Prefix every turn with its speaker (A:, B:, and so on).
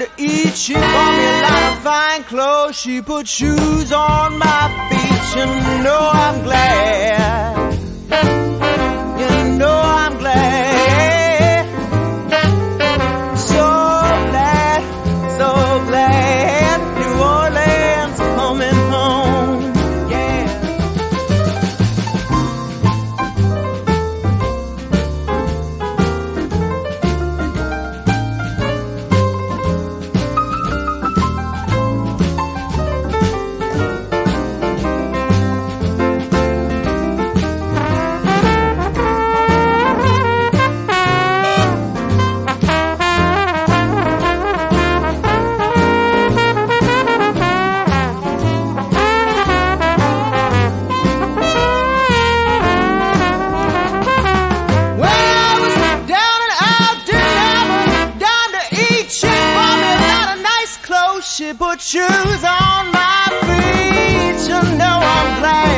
A: to eat. She bought me a lot of fine clothes. She put shoes on my feet. You know I'm glad. You know I'm glad. So glad, so glad. New Orleans coming home. Yeah. She put shoes on my feet. You know I'm glad.